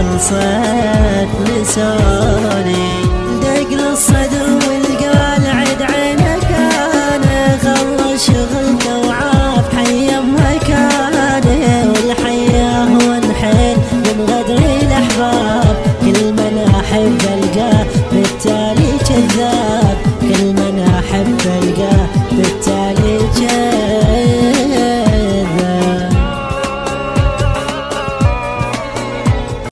خلصت لساني دق للصدر والقال عد عينك انا خلص شغلته وعاف حي مكاني والحياه ونحيل من غدر الاحباب